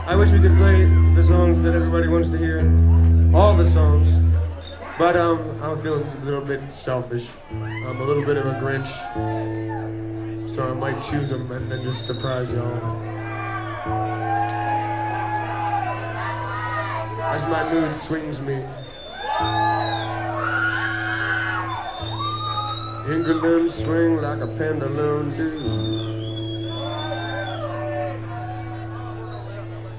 I wish we could play the songs that everybody wants to hear, all the songs, but I'm feeling a little bit selfish. I'm a little bit of a Grinch, so I might choose them and then just surprise y'all. As my mood swings me. England swing like a pendulum do.